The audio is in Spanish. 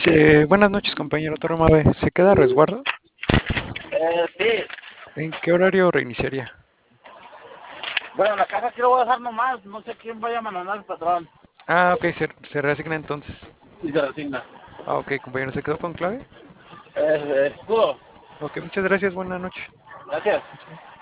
Buenas noches, compañero Toro Mave. ¿Se queda a resguardo? Sí. ¿En qué horario reiniciaría? Bueno, la casa sí lo voy a dejar nomás. No sé quién vaya a mandar el patrón. Ah, ok, se reasigna entonces. Y se resigna. Ah, ok, compañero, ¿se quedó con clave? Escudo. Ok, muchas gracias, buena noche. Gracias.